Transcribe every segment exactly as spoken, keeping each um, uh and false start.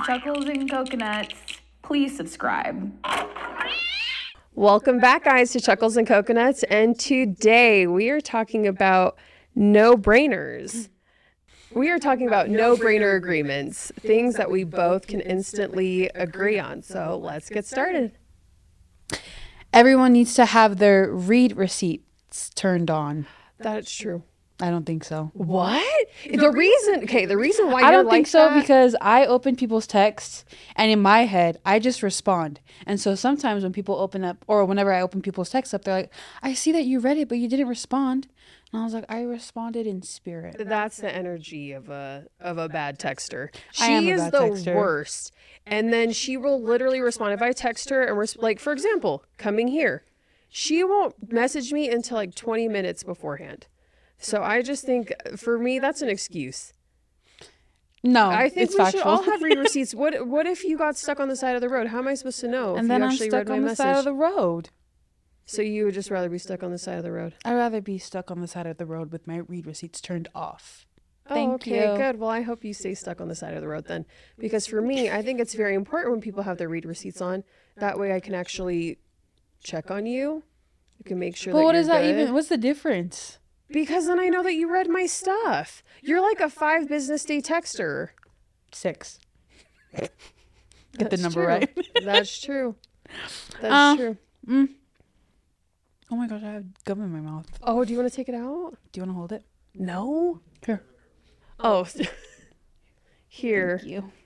Chuckles and Coconuts. Please subscribe. Welcome back, guys, to Chuckles and Coconuts. And today we are talking about no-brainers. We are talking about no-brainer agreements, things that we both can instantly agree on. So let's get started. Everyone needs to have their read receipts turned on. That's true. I don't think so. What? The reason, okay, the reason why I you're don't like think so that- because I open people's texts and in my head, I just respond. And so sometimes when people open up, or whenever I open people's texts up, they're like, I see that you read it, but you didn't respond. And I was like, I responded in spirit. That's the energy of a of a bad texter. I am She a is bad the texter. worst. And then she will literally respond. If I text her and we're like, for example, coming here, she won't message me until like twenty minutes beforehand. So I just think for me, that's an excuse. No, I think it's we factual. should all have read receipts. What What if you got stuck on the side of the road? How am I supposed to know and if then you I'm actually stuck read my on the message? side of the road. So you would just rather be stuck on the side of the road? I'd rather be stuck on the side of the road with my read receipts turned off. Oh, Thank okay, you. good. Well, I hope you stay stuck on the side of the road then. Because for me, I think it's very important when people have their read receipts on. That way I can actually check on you. You can make sure But that what you're is that good. even? What's the difference? Because then I know that you read my stuff. You're like a five business day texter. Six. Get the That's number true. right. That's true. That's Uh, true. Mm. Oh my gosh, I have gum in my mouth. Oh, do you want to take it out? Do you want to hold it? No. Here. Oh, here. Thank you.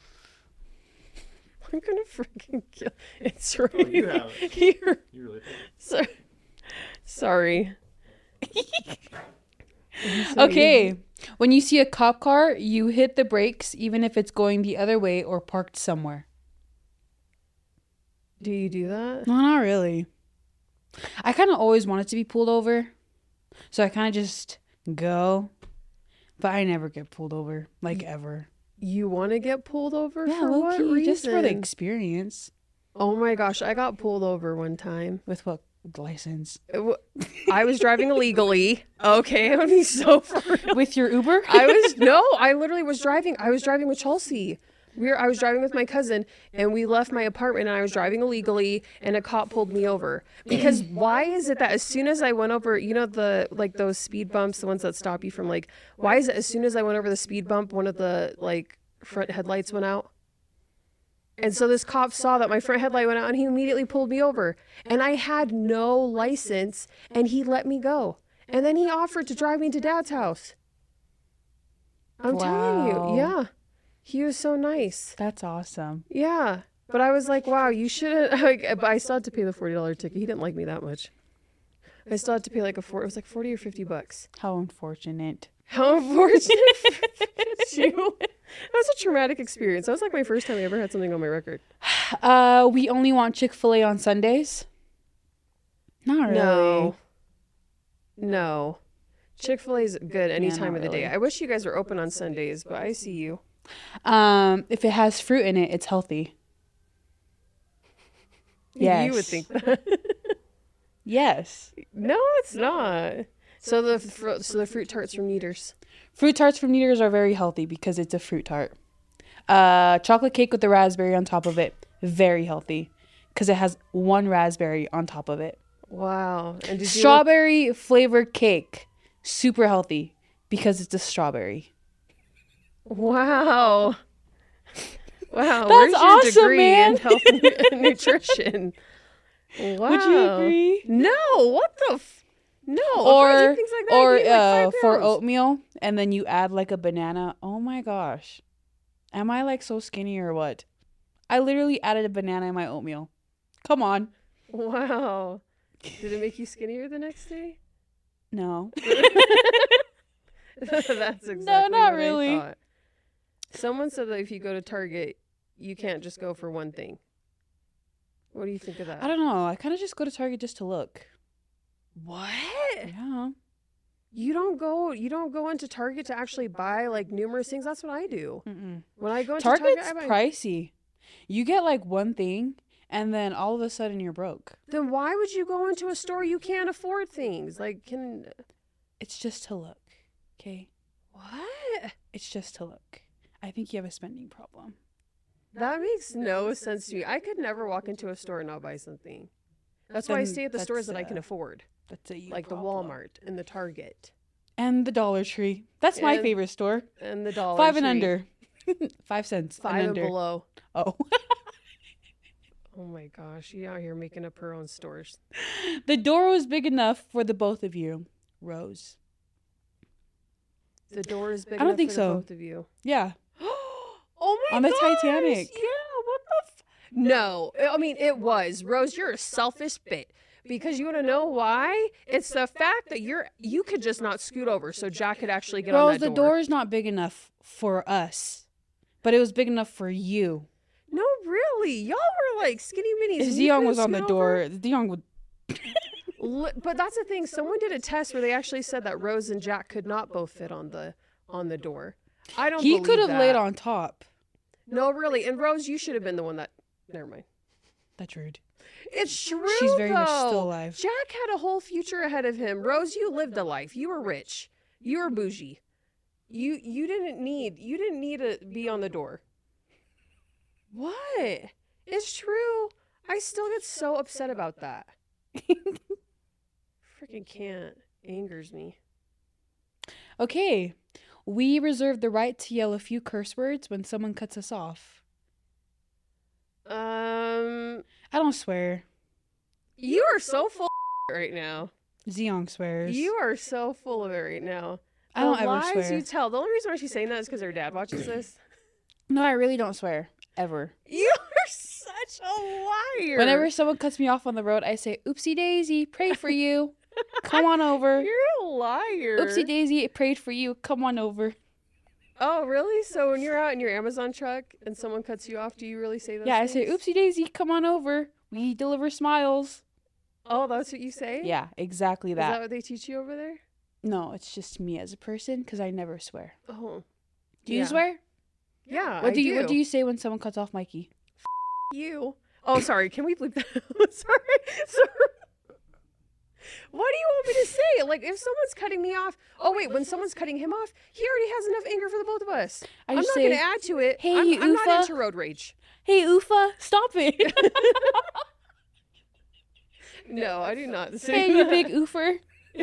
I'm gonna freaking kill. It's right Oh, you have it. here. You really So, sorry. Okay. When you see a cop car, you hit the brakes even if it's going the other way or parked somewhere. Do you do that? No, not really. I kind of always wanted to be pulled over. So I kind of just go. But I never get pulled over, like ever. You want to get pulled over Yeah, for low what key, reason? just for the experience. Oh my gosh, I got pulled over one time. With what license? It wa- I was driving illegally. Okay, I would be so for real. With your Uber? I was no, I literally was driving. I was driving with Chelsea. We were, I was driving with my cousin, and we left my apartment, and I was driving illegally, and a cop pulled me over. Because why is it that as soon as I went over, you know, the like those speed bumps, the ones that stop you from like, why is it as soon as I went over the speed bump, one of the like front headlights went out? And so this cop saw that my front headlight went out, and he immediately pulled me over. And I had no license, and he let me go. And then he offered to drive me to Dad's house. I'm telling Wow. you, yeah. He was so nice. That's awesome. Yeah. But I was like, wow, you shouldn't. Like, but I still had to pay the forty dollars ticket. He didn't like me that much. I still had to pay like a four. It was like forty or fifty bucks. How unfortunate. How unfortunate for you. That was a traumatic experience. That was like my first time I ever had something on my record. Uh, we only want Chick-fil-A on Sundays? Not really. No. No. Chick-fil-A is good any Yeah, time not of the day. really. I wish you guys were open on Sundays, but I see you. Um, if it has fruit in it, it's healthy. Yes. You would think that. Yes. No, it's not. So the fr- so the fruit tarts from Neaters. Fruit tarts from Neaters are very healthy because it's a fruit tart. Uh, chocolate cake with the raspberry on top of it, very healthy because it has one raspberry on top of it. Wow. And did you Strawberry flavored cake, super healthy because it's a strawberry. look- Wow. Wow. That's Where's your awesome, degree man. in health and nu- nutrition? Wow. Would you agree? No. What the? F- no. If I Or eat things like that, I'd or gain, like, uh, five for pounds. oatmeal, and then you add like a banana. Oh my gosh, am I like so skinny or what? I literally added a banana in my oatmeal. Come on. Wow. Did it make you skinnier the next day? No. That's exactly not what really. I thought. Someone said that if you go to Target, you can't just go for one thing. What do you think of that? I don't know. I kind of just go to Target just to look. What? Yeah. You don't go. You don't go into Target to actually buy like numerous things. That's what I do. Mm-mm. When I go into Target's Target, I buy. pricey. You get like one thing, and then all of a sudden you're broke. Then why would you go into a store you can't afford things? Like, can It's just to look. Okay. what? It's just to look. I think you have a spending problem. That makes no sense to me. I could never walk into a store and not buy something. That's why I Then stay at the stores that's, that I can uh, afford, That's a you like the problem. Walmart and the Target And the Dollar Tree. That's my And favorite store. and the Dollar Five and Tree. under. Five cents. Five and and under. below. Oh. Oh my gosh, she out here making up her own stores. The door was big enough for the both of you. Rose. The door is big I don't enough think for so. the both of you. Yeah. Oh my On the gosh, Titanic. Yeah, what the f- No, I mean it was. Rose, you're a selfish bit. Because you want to know why? It's the fact that you're you could just not scoot over so Jack could actually get on Rose, that the door. door is not big enough for us. But it was big enough for you. No, really. Y'all were like skinny minis. and you Zion couldn't was on the scoot over? door. Zion would. Li- But that's the thing. Someone did a test where they actually said that Rose and Jack could not both fit on the on the door. I don't. He believe could have that. laid on top. No, really. And Rose, you should have been the one that. Never mind. That's rude. It's true. She's very much though. still alive. Jack had a whole future ahead of him. Rose, you lived a life. You were rich. You were bougie. You you didn't need you didn't need to be on the door. What? It's true. I still get so upset about that. Freaking can't. Angers me. Okay. We reserve the right to yell a few curse words when someone cuts us off. Um, I don't swear. you are so full of right now. Zion swears. You are so full of it right now. I don't The ever lies swear. you tell. The only reason why she's saying that is because her dad watches this. No, I really don't swear. Ever. You are such a liar. Whenever someone cuts me off on the road, I say, oopsie daisy, pray for you. Come on over. You're a liar. Oopsie daisy, prayed for you. Come on over. Oh, really? So when you're out in your Amazon truck and someone cuts you off, do you really say those Yeah, I say, things? oopsie daisy, come on over. We deliver smiles. Oh, that's what you say? Yeah, exactly Is that. that what they teach you over there? No, it's just me as a person because I never swear. Oh. Do you Yeah. swear? Yeah, What I do you What do you say when someone cuts off Mikey? You. Oh, sorry. Can we bleep that? sorry. Sorry. What do you want me to say? Like, if someone's cutting me off. Oh, wait. When someone's cutting him off, he already has enough anger for the both of us. I I'm not just going say, to add to it. "Hey, I'm, I'm not Ufa." into road rage. Hey, Ufa, stop it. No, I do not say Hey, you that. big oofer.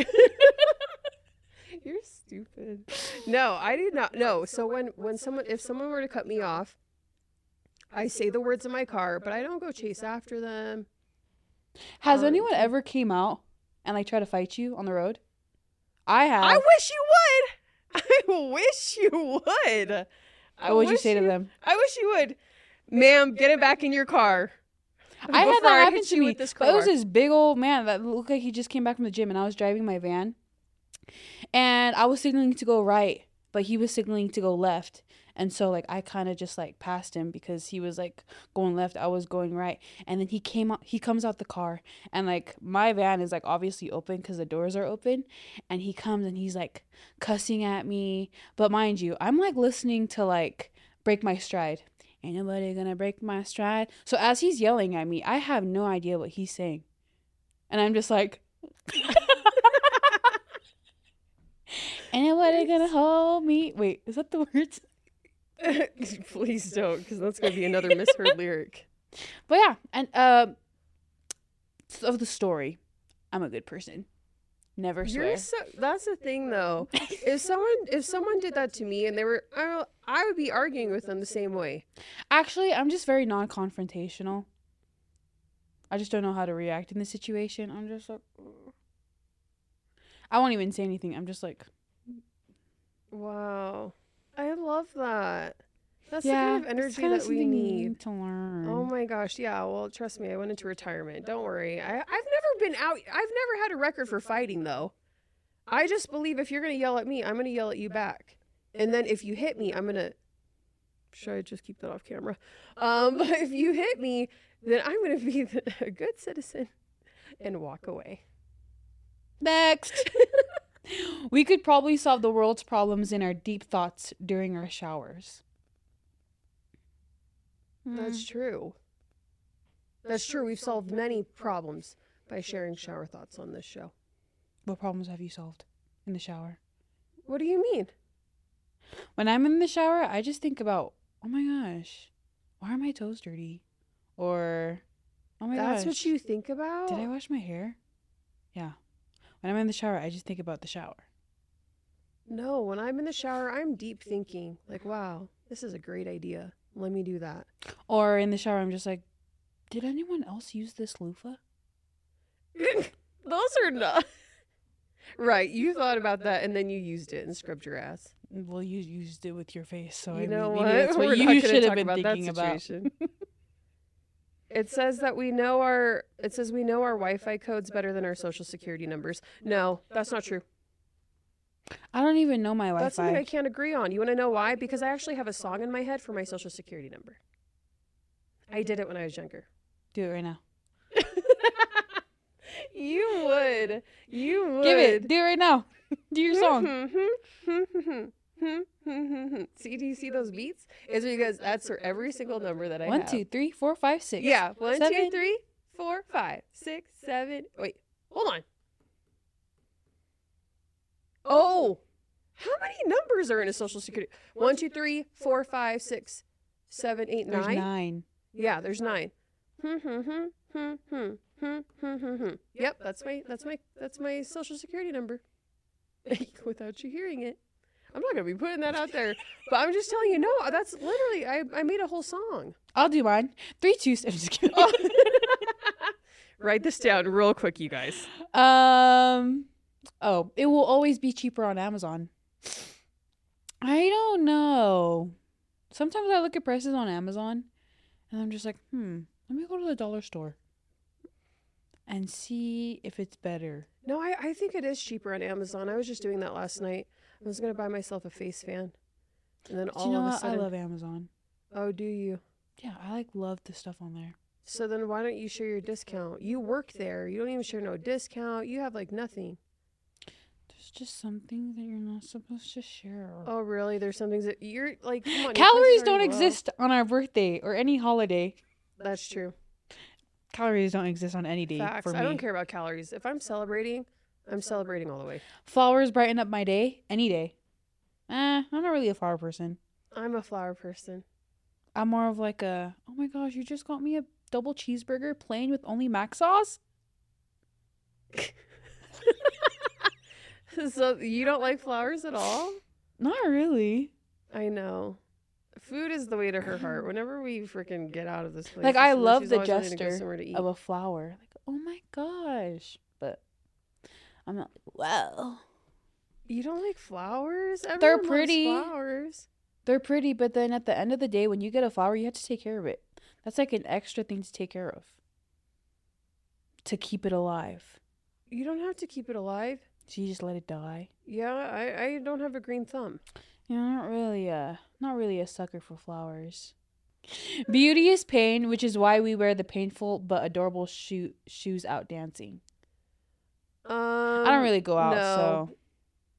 You're stupid. No, I do not. No. So when when someone if someone were to cut me off, I say the words in my car, but I don't go chase after them. Has Um, anyone ever came out and like try to fight you on the road? I have. I wish you would. I wish you would. I what would you wish say to them? I wish you would. Ma'am, get it back in your car. I had Before that I happen hit to you me. with this But it was car. this big old man that looked like he just came back from the gym, and I was driving my van, and I was signaling to go right, but he was signaling to go left, and so like I kind of just like passed him because he was like going left, I was going right, and then he came out. He comes out the car, and like my van is like obviously open because the doors are open, and he comes and he's like cussing at me. But mind you, I'm like listening to like Break My Stride. Ain't nobody gonna break my stride. So as he's yelling at me, I have no idea what he's saying. And I'm just like, ain't nobody gonna hold me. Wait, is that the words? Please don't, because that's going to be another misheard lyric. But yeah, and uh, of the story, I'm a good person. Never swear. You're so, that's the thing, though. If someone if someone did that to me and they were, I, I would be arguing with them the same way. Actually, I'm just very non-confrontational. I just don't know how to react in the situation. I'm just like, "Ugh." I won't even say anything. I'm just like, Wow, I love that. That's yeah, the kind of energy kinda that we something you need. to learn. Oh my gosh, yeah. Well, trust me, I went into retirement. Don't worry. I, I've never been out. I've never had a record for fighting, though. I just believe if you're gonna yell at me, I'm gonna yell at you back. And then if you hit me, I'm gonna. Should I just keep that off camera? Um, but if you hit me, then I'm gonna be the, a good citizen and walk away. Next. We could probably solve the world's problems in our deep thoughts during our showers. That's true. That's true. We've solved many problems by sharing shower thoughts on this show. What problems have you solved in the shower? What do you mean? When I'm in the shower, I just think about, oh my gosh, why are my toes dirty? Or, oh my That's gosh. what you think about? Did I wash my hair? Yeah. When I'm in the shower, I just think about the shower. No, when I'm in the shower, I'm deep thinking. Like, wow, this is a great idea. Let me do that. Or in the shower, I'm just like, did anyone else use this loofah? Those are not. Right, you thought about that and then you used it and scrubbed your ass. Well, you used it with your face, so You I know mean, what? maybe that's what We're not you gonna should have talk been about that thinking about. situation. It says that we know our. It says we know our Wi-Fi codes better than our social security numbers. No, that's not true. I don't even know my That's something I Wi-Fi. can't agree on. You want to know why? Because I actually have a song in my head for my social security number. I did it when I was younger. Do it right now. You would. You would. Give it. Do it right now. Do your song. See, do you see those beats? It's because that's for every single number that I One, have. two, three, four, five, six. Yeah, one, two, seven. three, four, five, six, seven. Wait, hold on. Oh, how many numbers are in a social security? One, two, three, four, five, six, seven, eight, There's nine. nine. Yeah, there's nine. Hmm, hmm, hmm, hmm, hmm, hmm, hmm, hmm, hmm. Yep, that's my that's my that's my social security number. Without you hearing it. I'm not gonna be putting that out there, but I'm just telling you. No, that's literally I, I made a whole song. I'll do mine. Three, two. I'm just kidding. Write this down real quick, you guys. Um. Oh, it will always be cheaper on Amazon. I don't know. Sometimes I look at prices on Amazon, and I'm just like, hmm. Let me go to the dollar store and see if it's better. No, I, I think it is cheaper on Amazon. I was just doing that last night. I was gonna buy myself a face fan, and then But all you know of a what? sudden, I love Amazon. oh, do you? Yeah, I like love the stuff on there. So then why don't you share your discount? You work there. You don't even share no discount. You have like nothing. There's just some things that you're not supposed to share. Oh, really? There's some things that you're like, come on. your Calories prices don't already low. exist on our birthday or any holiday. That's true. Calories don't exist on any day Facts. for me. I don't care about calories. If I'm celebrating, I'm celebrating all the way. Flowers brighten up my day any day. Eh, I'm not really a flower person. I'm a flower person. I'm more of like a, oh my gosh, you just got me a double cheeseburger plain with only mac sauce? So you don't like flowers at all? Not really. I know. Food is the way to her heart. Whenever we freaking get out of this place, Like, I she's love the always wanting to go gesture somewhere to eat. of a flower. Like, oh my gosh. But I'm not like, wow. You don't like flowers? Everyone They're loves pretty. flowers. They're pretty, but then at the end of the day, when you get a flower, you have to take care of it. That's like an extra thing to take care of. To keep it alive. You don't have to keep it alive. So you just let it die. Yeah, I, I don't have a green thumb. Yeah, I'm not really a not really a sucker for flowers. Beauty is pain, which is why we wear the painful but adorable shoe, shoes out dancing. Um, I don't really go out, no. so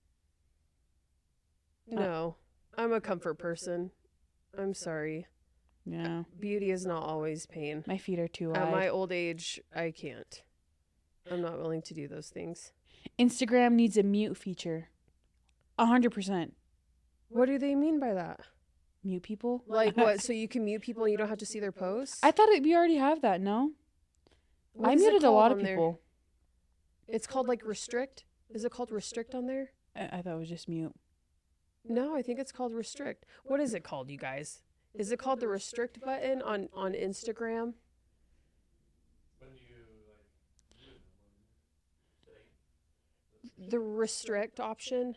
No, I'm a comfort person. I'm sorry. yeah, Beauty is not always pain. my feet are too At wide. my old age, I can't. I'm not willing to do those things. Instagram needs a mute feature. A hundred percent. What do they mean by that? Mute people? Like what? So you can mute people and you don't have to see their posts? I thought it, we already have that. No, What I is it muted a lot called of on there? people. It's called like restrict. Is it called restrict on there? I, I thought it was just mute. No, I think it's called restrict. What is it called, you guys? Is it called the restrict button on on Instagram? The restrict option.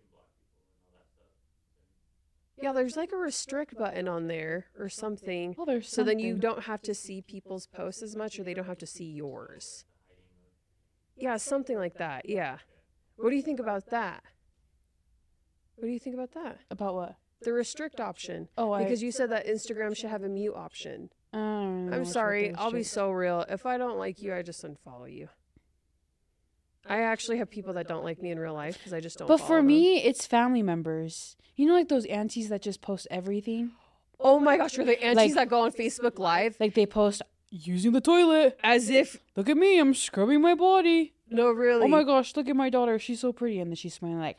Yeah, there's like a restrict button on there or something. Oh, there's So then you something. don't have to see people's posts as much, or they don't have to see yours. Yeah, something like that. Yeah. What do you think about that? What do you think about that? About what? The restrict option. Oh, I. Because you said that Instagram should have a mute option. I don't really know I'm which one sorry. to I'll be restrict. so real. If I don't like you, I just unfollow you. I actually have people that don't like me in real life because I just don't But follow for them. me, it's family members. You know, like those aunties that just post everything. Oh my gosh, are the aunties Like- that go on Facebook Live Like they post using the toilet. as if, Look at me, I'm scrubbing my body. no, really? Oh my gosh, look at my daughter. She's so pretty. And then she's smiling like,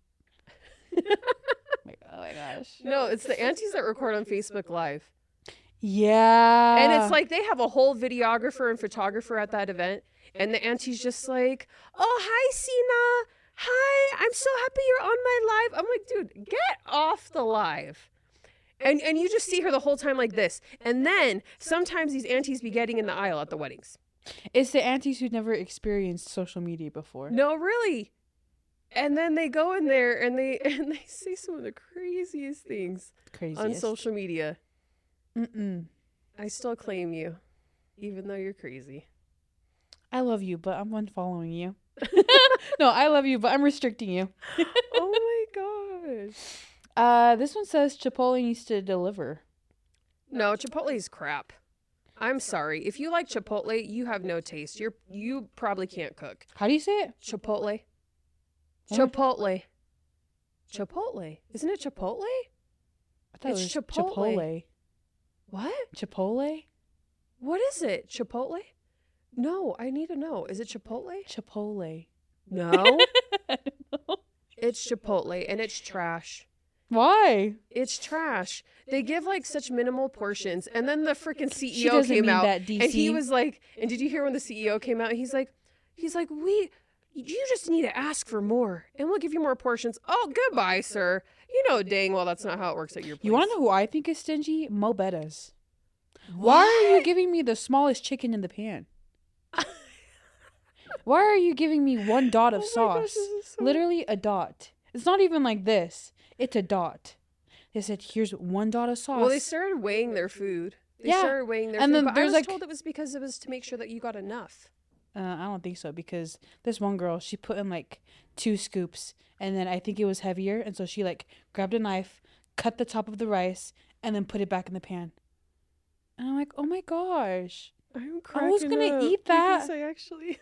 like, oh my gosh. No, it's the aunties that record on Facebook Live. Yeah. And it's like they have a whole videographer and photographer at that event. And the auntie's just like, oh, hi, Sina. Hi, I'm so happy you're on my live. I'm like, dude, get off the live. And and you just see her the whole time like this. And then sometimes these aunties be getting in the aisle at the weddings. It's the aunties who've never experienced social media before. No, really. And then they go in there and they and they say some of the craziest things Craziest. on social media. Mm-mm. I still claim you, even though you're crazy. I love you, but I'm unfollowing you. No, I love you, but I'm restricting you. Oh my gosh. Uh, this one says Chipotle needs to deliver. No, Chipotle is crap. I'm sorry. If you like Chipotle, you have no taste. You're you probably can't cook. How do you say it? Chipotle. What? Chipotle. Chipotle. Isn't it Chipotle? I thought It's it was Chipotle. Chipotle. What? Chipotle? What is it? Chipotle? No, I need to know. Is it Chipotle? Chipotle. No. I don't know. It's Chipotle and it's trash. Why? It's trash. They give like such minimal portions, and then the freaking C She E O doesn't came mean out, that, D C. and he was like, "And did you hear when the C E O came out? He's like, he's like, we, you just need to ask for more, and we'll give you more portions." Oh, goodbye, sir. You know dang well that's not how it works at your place. You want to know who I think is stingy? Mo Bettas. Why are you giving me the smallest chicken in the pan? Why are you giving me one dot of Oh my sauce? gosh, this is so- Literally a dot. It's not even like this. It's a dot. They said, here's one dot of sauce. Well, they started weighing their food. They Yeah. started weighing their And food, then but I there's, was like- told it was because it was to make sure that you got enough. Uh, I don't think so, because this one girl, she put in like two scoops, and then I think it was heavier, and so she like grabbed a knife, cut the top of the rice, and then put it back in the pan. And I'm like, oh my gosh. I'm I was cracking gonna up eat that. because I actually.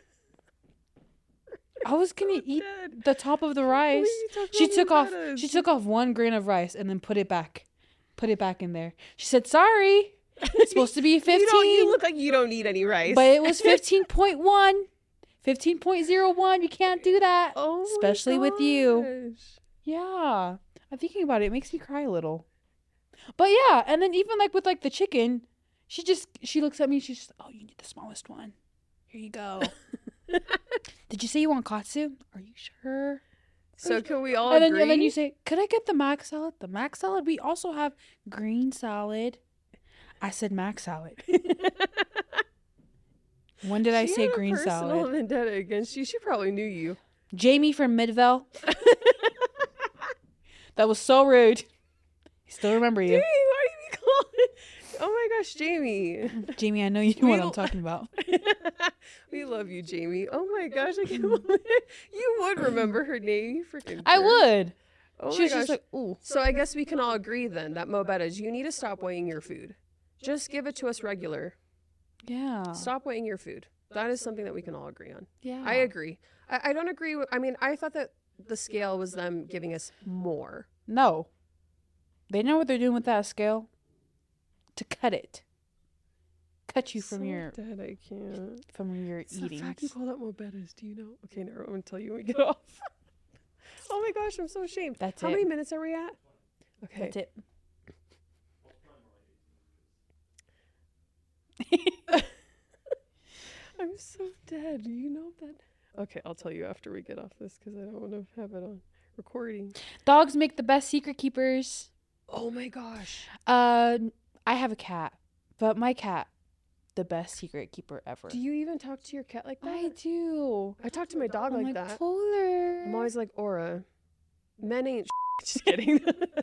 I was gonna I'm eat dead. the top of the What are rice. you talking She about took off Bettas? she took off one grain of rice and then put it back. Put it back in there. She said, sorry. It's supposed to be You, don't, you fifteen. look like you don't need any rice. But it was fifteen point one. fifteen point zero one. You can't do that. oh my especially with you. gosh. Yeah. I'm thinking about it. It makes me cry a little. But yeah, and then even like with like the chicken, she just she looks at me, she's just, oh, you need the smallest one. Here you go. Did you say you want katsu? Are you sure? So can we all And then, agree? and then you say, could I get the mac salad? The mac salad? We also have green salad. I said mac salad. When did I She say had a green personal salad? vendetta against you. She probably knew you. Jamie from Midvale. That was so rude. I still remember you. Jamie, why do you call it? Oh my gosh, Jamie. Jamie, I know you know what We- I'm talking about. We love you, Jamie. Oh my gosh, I can't believe it. You would remember her name. You freaking I jerk. would. Oh She my was gosh. just like, ooh. So I guess we can all agree then that Mo Bettas, you need to stop weighing your food. Just give it to us regular. Yeah. Stop weighing your food. That is something that we can all agree on. Yeah. I agree. I, I don't agree with, I mean, I thought that the scale was them giving us more. No. They know what they're doing with that scale. To cut it. Cut you from So your dead, I can't. from your It's the eating. fact you call that Mo Bettas. Do you know? Okay, never. I'm gonna tell you when we get off. Oh my gosh, I'm so ashamed. That's How it. many minutes are we at? Okay. That's it. I'm so dead. Do you know that? Okay, I'll tell you after we get off this because I don't want to have it on recording. Dogs make the best secret keepers. Oh my gosh. Uh, I have a cat, but my cat, the best secret keeper ever. Do you even talk to your cat like that? I do. I talk to my dog I'm like, like, that. Polar. I'm always like, Aura, men ain't just kidding.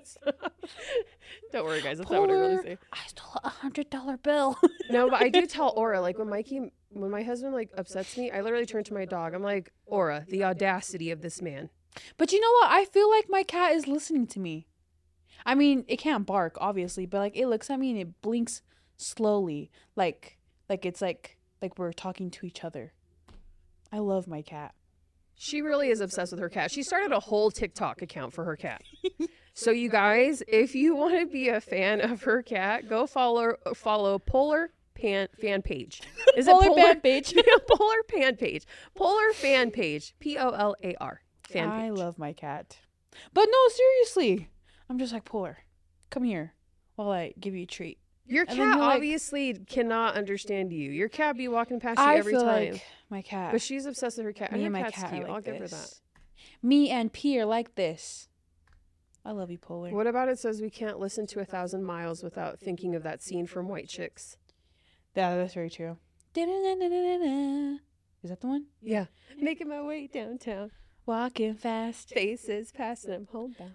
Don't worry, guys. That's not what I really Polar. say. I stole a hundred dollar bill. No, but I do tell Aura, like when Mikey, when my husband like upsets me, I literally turn to my dog. I'm like, Aura, the audacity of this man. But you know what? I feel like my cat is listening to me. I mean, it can't bark, obviously, but like it looks at me and it blinks slowly, like like it's like like we're talking to each other. I love my cat. She really is obsessed with her cat. She started a whole TikTok account for her cat. So you guys, if you want to be a fan of her cat, go follow follow Polar Pan fan page. Is Polar it Polar fan page. Polar Pan page. Polar fan page. P O L A R. Fan page. I love my cat. But no, seriously. I'm just like, Polar, come here while I give you a treat. Your And then cat you're like- obviously cannot understand you. Your cat be walking past you I every feel time. like my cat. But she's obsessed with her cat. me And and her my cat's cat cute. are like I'll give her that. this. Me and P are like this. I love you, Polar. What about it says we can't listen to A Thousand Miles without thinking of that scene from White Chicks? Yeah, that's very true. Da-da-da-da-da-da. Is that the one? Yeah. Making my way downtown. Walking fast. Faces passing, I'm homebound.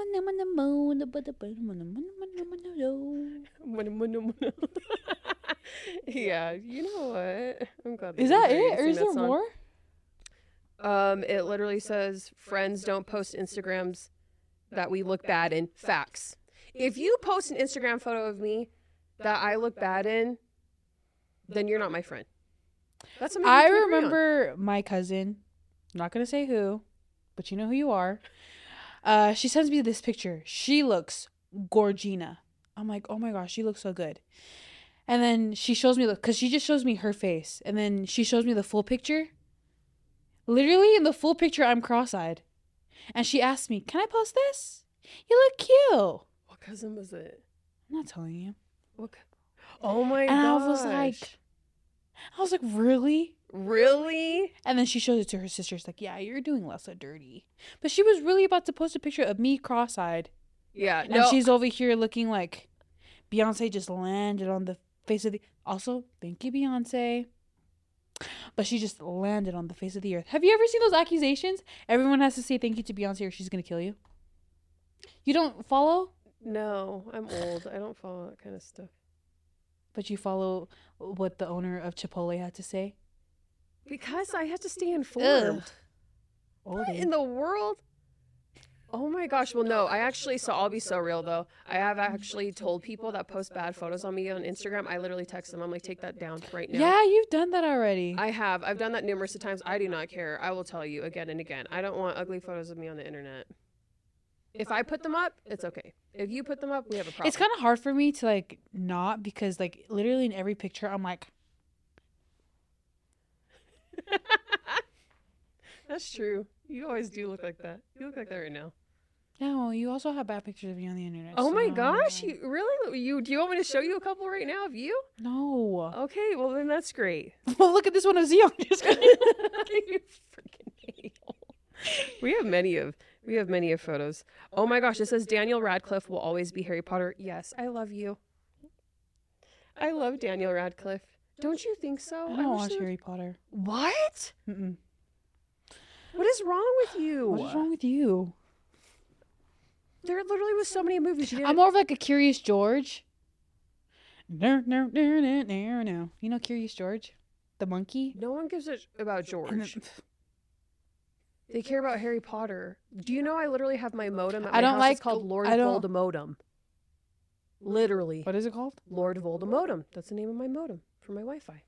Yeah, you know what? I'm glad. Is you that heard you it, or sing is that there song. more? Um, it literally says, friends don't post Instagrams that we look bad in. Facts. If you post an Instagram photo of me that I look bad in, then you're not my friend. That's something I we can agree on. remember my cousin. I'm not gonna say who, but you know who you are. Uh, she sends me this picture. She looks gorgina. I'm like, oh my gosh, she looks so good. And then she shows me the, cause she just shows me her face, and then she shows me the full picture. Literally in the full picture, I'm cross-eyed, and she asked me, "Can I post this? You look cute." What cousin was it? I'm not telling you. What? co- Oh my And gosh. I was like, I was like, really? really? And then she shows it to her sister. She's like, yeah, you're doing Lessa dirty. But she was really about to post a picture of me cross-eyed. Yeah. And No. she's over here looking like Beyonce just landed on the face of the... Also, thank you, Beyonce. But she just landed on the face of the earth. Have you ever seen those accusations? Everyone has to say thank you to Beyonce or she's going to kill you. You don't follow, No, I'm old. I don't follow that kind of stuff. but you follow what the owner of Chipotle had to say. Because I have to stay informed. Ugh. What in the world? Oh my gosh. Well, no, I actually, so I'll be so real though. I have actually told people that post bad photos on me on Instagram, I literally text them. I'm like, take that down right now. Yeah, you've done that already. I have. I've done that numerous of times. I do not care. I will tell you again and again. I don't want ugly photos of me on the internet. If I put them up, it's okay. If you put them up, we have a problem. It's kind of hard for me to like not, because like literally in every picture I'm like, That's true. You always do look like that. You look like that right now. no, you also have bad pictures of you on the internet. Oh my so- gosh. You really? You do you want me to show you a couple right now of you? No. Okay, well then that's great. Well, look at this one of Zion. Just kidding. You freaking a-hole. We have many of we have many of photos. Oh my gosh, it says Daniel Radcliffe will always be Harry Potter. Yes, I love you. I love Daniel Radcliffe. Don't you think so? I don't wish watch there- Harry Potter. What? Mm-mm. What is wrong with you? What is wrong with you? There literally was so many movies. You didn't- I'm more of like a Curious George. No, no, no, no, no, no. You know Curious George, the monkey. No one gives a sh- about And George. then- They care about Harry Potter. Do you know I literally have my modem at my I don't house? like- It's called Lord I don't- Voldemodem. Literally. What is it called? Lord Voldemodem. That's the name of my modem for my Wi-Fi.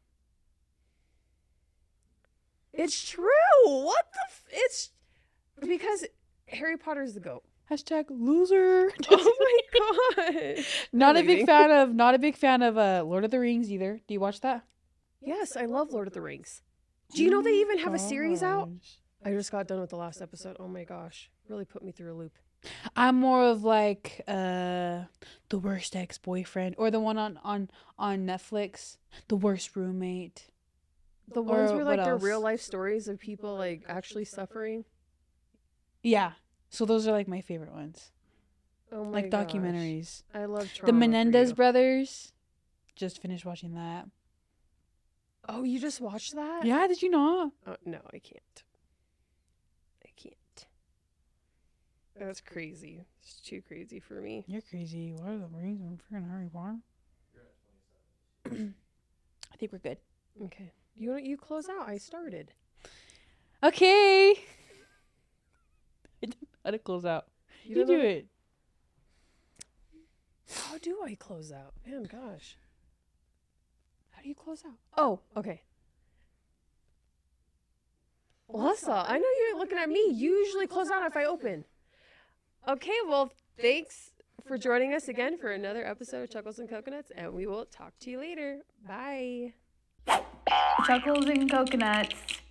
It's true. What the? F- it's because Harry Potter's the goat. Hashtag loser. Oh my god. Not a I'm big leaving. fan of. Not a big fan of uh, Lord of the Rings either. Do you watch that? Yes, I love Lord of the Rings. Do you know they even have a series out? Gosh. I just got done with the last episode. Oh my gosh. Really put me through a loop. I'm more of like uh the worst ex-boyfriend, or the one on on on Netflix, the worst roommate. The ones Or where like what they're else? real life stories of people like actually suffering. Yeah. So those are like my favorite ones. Oh my Like gosh. documentaries. I love trauma The for Menendez you. brothers. Just finished watching that. Oh, you just watched that? Yeah, did you not? Oh, no, I can't. I can't. That's crazy. It's too crazy for me. You're crazy. What are the rings? I'm freaking Harry Potter. I think we're good. Okay. You you close out. I started. Okay. I don't know how to close out. You, don't do know- it. How do I close out? Man, gosh. How do you close out? Oh, okay. Lessa, I know you're looking at me. You usually close out if I open. Okay, well, thanks for joining us again for another episode of Chuckles and Coconuts, and we will talk to you later. Bye. Chuckles and coconuts.